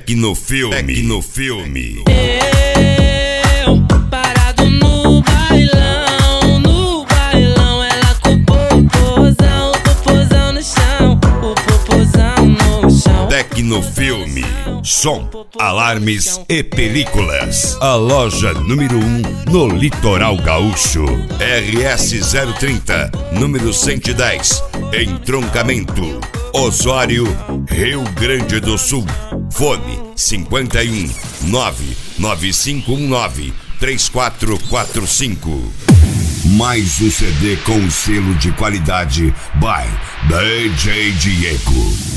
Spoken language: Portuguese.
Tecnofilme. Eu, parado no bailão, ela com o popozão no chão, o popozão no chão. Tecnofilme, som, alarmes e películas. A loja número 1 no Litoral Gaúcho. RS 030, número 110, entroncamento, Osório, Rio Grande do Sul. Fone 51 99519 3445. Mais um CD com selo de qualidade by DJ Diego.